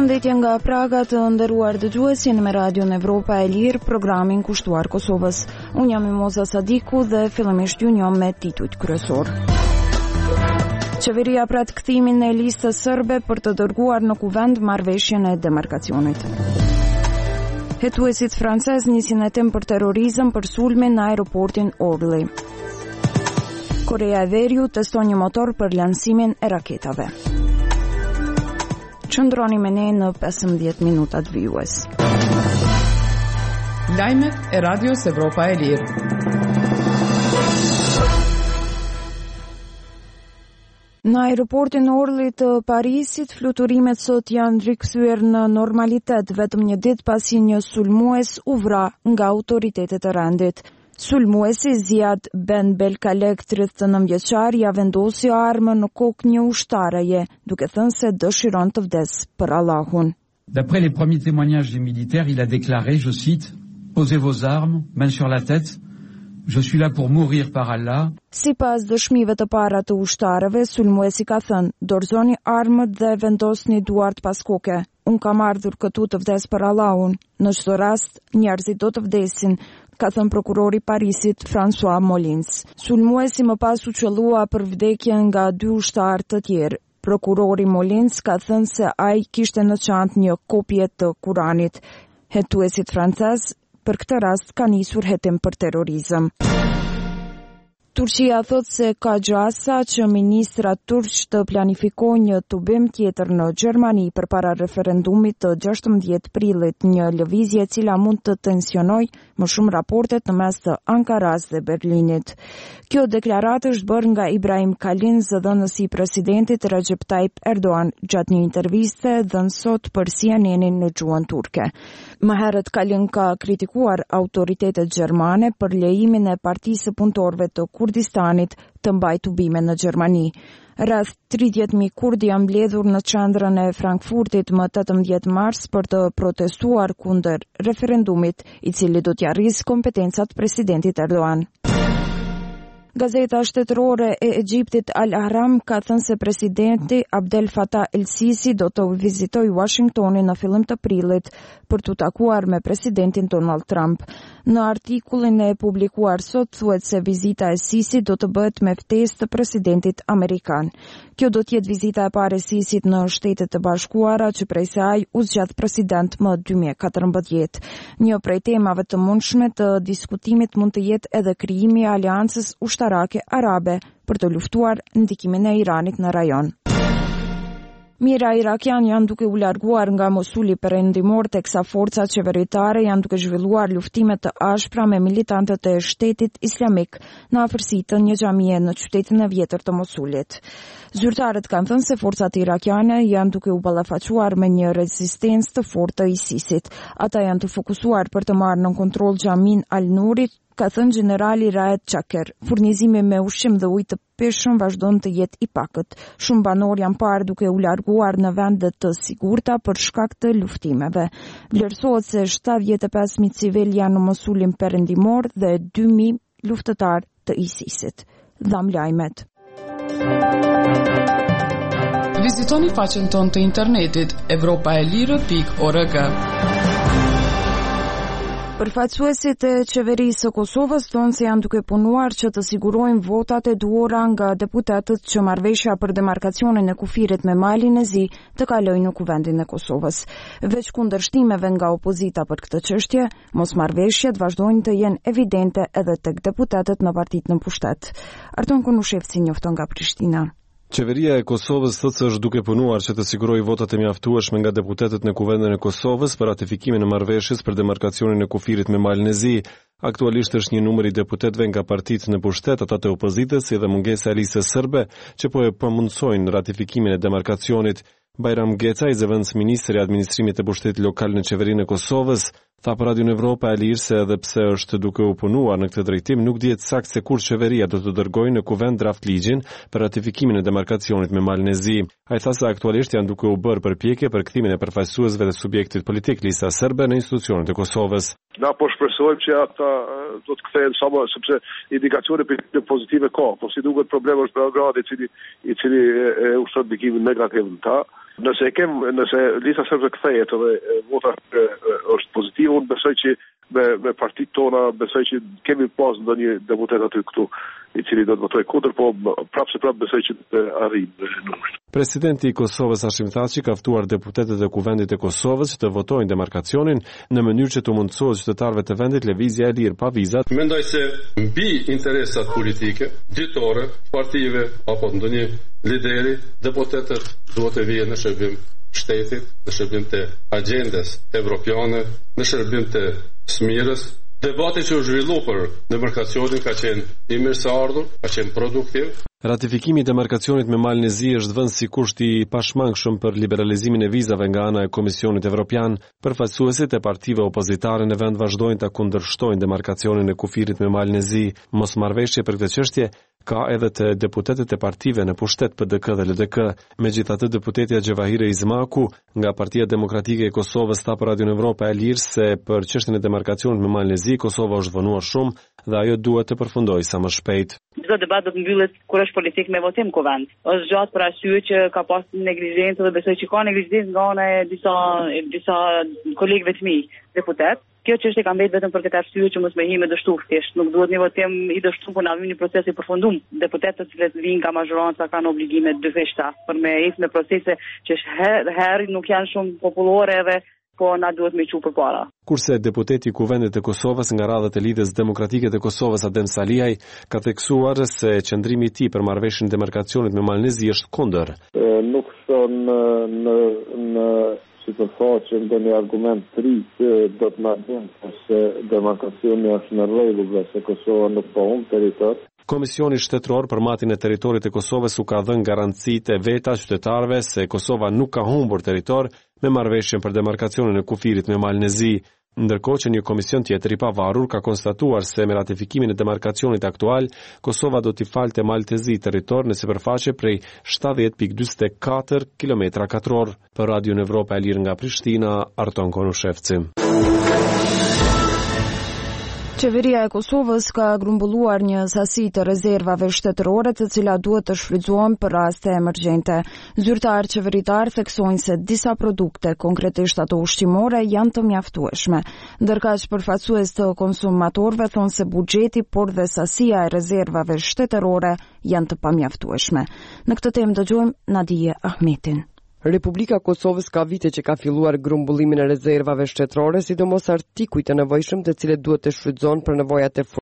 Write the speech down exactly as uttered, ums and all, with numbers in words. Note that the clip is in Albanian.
Përshëndetje nga Praga, të nderuar dëgjues, jeni me Radion Evropa e Lirë, programin kushtuar Kosovës. Unë jam Mimoza Sadiku dhe fillimisht ju njoh me titujt kryesor. Qeveria prat kthimin e listës serbe për të dërguar në kuvend marrëveshjen e demarkacionit. Hetuesit francez nisin hetim për terrorizëm për sulmin në aeroportin Orly. Korea e Veriut teston një motor për lansimin e raketave. Qëndroni me ne në pesëmbëdhjetë minutat vijues. Lajmet e Radios Evropa e Lirë. Në aeroportin Orly të Parisit, fluturimet sot janë rikthyer në normalitet vetëm një ditë pasi një sulmues u vra nga autoritetet e rendit. Sulmuesi Ziad Ben Belkalek, tridhjetë e nëntë vjeçar, ja vendosi armën në kokë një ushtareje, duke thënë se dëshiron të vdes për Allahun. D'après les premiers témoignages des militaires, il a déclaré, je cite, posez vos armes, main sur la tête, je suis là pour mourir par Allah. Sipas dëshmive të para të ushtarëve, sulmuesi ka thënë, dorëzoni armët dhe vendosni duart pas koke. Unë kam ardhur këtu të vdes për Allahun. Në çdo rast, njerëzit do të vdesin, ka thënë prokurori Parisit François Molins. Sulmuesi më pas u qellua për vdekjen nga dy ushtarë të tjerë. Prokurori Molins ka thënë se ai kishte në çantë një kopje të Kuranit. Hetuesit francez për këtë rast ka nisur hetim për terrorizëm. Turqia thot se ka gjasa që ministrat turq të planifikojnë një tubim tjetër në Gjermani përpara referendumit të gjashtëmbëdhjetë prillit, një lëvizje e cila mund të tensionojë më shumë raportet në mes të Ankaras dhe Berlinit. Kjo deklaratë është bërë nga Ibrahim Kalin, zëdhënësi i presidentit Recep Tayyip Erdogan, gjatë një interviste dhënë sot për C N N-in në gjuhën turke. Më herët Kalin ka kritikuar autoritetet gjermane për lejimin e Partisë së Punëtorëve të Kurdistanit të mbajë tubime në Gjermani. Rreth tridhjetë mijë kurd janë mbledhur në qendrën e Frankfurtit më tetëmbëdhjetë mars për të protestuar kundër referendumit, i cili do t'ia rrisë kompetencat presidentit Erdogan. Gazeta shtetërore e Egjiptit Al Ahram ka thënë se presidenti Abdel Fattah el-Sisi do të vizitojë Washingtonin në fillim të prillit për të takuar me presidentin Donald Trump. Në artikullin e publikuar sot thuhet se vizita e Sisit do të bëhet me ftesë të presidentit amerikan. Kjo do të jetë vizita e parë e Sisit në Shtetet e Bashkuara që prej saj u zgjat president më dy mijë e katërmbëdhjetë. Një prej temave të mundshme të diskutimit mund të jetë edhe krijimi i aleancës ushtarake arabe për të luftuar ndikimin e Iranit në rajon. Mira irakian janë duke u larguar nga Mosuli perëndimor, teksa forcat qeveritare janë duke zhvilluar luftime të ashpra me militantët e Shtetit Islamik në afërsi të një xhamie në qytetin e vjetër të Mosulit. Zyrtarët kanë thënë se forcat irakiane janë duke u ballafaquar me një rezistencë të fortë të ISIS-it. Ata janë të fokusuar për të marrë në kontroll xhamin Al-Nurit, ka thënë generali Raed Chaker. Furnizimi me ushqim dhe ujë të pishëm vazhdon të jetë i pakët. Shumë banor janë parë duke u larguar në vende të sigurta për shkak të luftimeve. Vlerësohet se shtatëdhjetë e pesë mijë civil janë në Mosulin perëndimor dhe dy mijë luftëtar të ISIS-it. Dham lajmet. Vizitoni faqen tonë të internetit evropaelire pikë org. Përfaqësuesit e qeverisë së Kosovës thonë se janë duke punuar që të sigurojnë votat e duhura nga deputetët që marrëveshja për demarkacionin e kufirit me malin e zi të kalojnë në kuvendin e Kosovës. Veç kundërshtimeve nga opozita për këtë çështje, mosmarrëveshjet vazhdojnë të jenë evidente edhe tek deputetët në partitë në pushtet. Arton Konushevci njofton nga Prishtina. Qeveria e Kosovës thotë se është duke punuar që të sigurojë votat e mjaftueshme nga deputetët në kuvendin e Kosovës për ratifikimin e marrëveshjes për demarkacionin e kufirit me malin e zi. Aktualisht është një numër i deputetëve nga partitë në pushtet, ata të opozitës, si dhe mungesa e listës serbe që po e përmundsojnë ratifikimin e demarkacionit. Bajram Geca, i zëvendës ministri i administrimit të pushtetit lokal në qeverinë e Kosovës, tha për Radion Evropa e Lirë se edhe pse është duke u punuar në këtë drejtim, nuk dihet saktë se kur qeveria do të dërgojë në kuvend draft ligjin për ratifikimin e demarkacionit me malin e zi. Ai tha se aktualisht janë duke u bërë përpjekje për kthimin e përfaqësuesve të subjektit politik lista serbe në institucionet e Kosovës. Na po shpresojmë që ata do të kthehen sa më, sepse indikacione pozitive ka, po si duket problemi është Beogradi i cili i cili e ushtron ndikimin negativ në ta. Nëse e kem, nëse lista serbe kthehet edhe vota është pozitive, unë besoj që me me partitë tona besoj që kemi pas ndonjë deputet aty këtu i cili do të votojë kundër, po prapë se prapë besoj që të arrijë numrin. Presidenti i Kosovës Hashim Thaçi ka ftuar deputetët e Kuvendit të Kosovës që të votojnë demarkacionin në mënyrë që të mundësohet qytetarëve të vendit lëvizja e lirë pa viza. Mendoj se mbi interesat politike, ditore, partive apo ndonjë lideri, deputetët duhet të vijen në shërbim shtetit, në shërbim të agendes evropiane, në shërbim të smirës. Debati që u zhvillu për demarkacionin ka qenë i mirëseardhur, ka qenë produktiv. Ratifikimi i demarkacionit me Malnezi është vënë si kusht i pashmangshëm për liberalizimin e vizave nga ana e Komisionit Evropian. Përfaqësuesit e partive opozitare në vend vazhdojnë ta kundërshtojnë demarkacionin e kufirit me Malnezi. Mosmarrveshje për këtë çështje ka edhe të deputetët e partive në pushtet P D K dhe L D K. Megjithatë, deputetja Gjevahire Izmaku nga Partia Demokratike e Kosovës tha për Radion Evropa e Lirë se për çështjen e demarkacionit me Malnezi Kosova është vonuar shumë dhe ajo duhet të përfundojë sa më shpejt. Çdo debat do të mbyllet kur është politik me votim kuvend. Është gjatë për arsye që ka pas neglizhencë dhe besoj që ka neglizhencë nga ana e disa disa kolegëve të mi deputet. Kjo çështje ka mbetë vetëm për këtë arsye që mos më hi me dështu thjesht, nuk duhet një votim i dështuar, por na vjen një proces i përfunduar. Deputetët që vinë nga mazhoranca kanë obligime dyfishta për me ecë me procese që herë nuk janë shumë popullore edhe po na duhet me çu përpara. Kurse deputeti i Kuvendit të Kosovës nga radhët e Lidhjes Demokratike të Kosovës Adem Saliaj ka theksuar se qëndrimi i tij për marrëveshjen e demarkacionit me Malnezi është kundër. Nuk shon në në sipërfaqe ndonjë argument të ri që do të na bëjë se demarkacioni është në rregull dhe se Kosova nuk po humb territor. Komisioni shtetëror për matin e territorit të Kosovës u ka dhënë garancitë e veta qytetarëve se Kosova nuk ka humbur territor me marrëveshjen për demarkacionin e kufirit me Malnezi, ndërkohë që një komision tjetër i pavarur ka konstatuar se me ratifikimin e demarkacionit aktual, Kosova do t'i falte Maltezi territor në sipërfaqe prej shtatëdhjetë pikë dyzet e katër kilometra katror. Për Radion Evropa e Lirë nga Prishtina, Arton Konushevci. Qeveria e Kosovës ka grumbulluar një sasi të rezervave shtetërore të cilat duhet të shfrytëzohen për raste emergjente. Zyrtarë qeveritar theksojnë se disa produkte, konkretisht ato ushqimore, janë të mjaftueshme. Ndërkaq përfaqësues të konsumatorëve thonë se buxheti, por dhe sasia e rezervave shtetërore janë të pamjaftueshme. Në këtë temë dëgjojmë Nadije Ahmetin. Republika Kosovës ka vite që ka filluar grumbullimin e rezervave shtetërore, sidomos artikujt të nevojshëm të cilët duhet të shfrytëzohen për nevojat e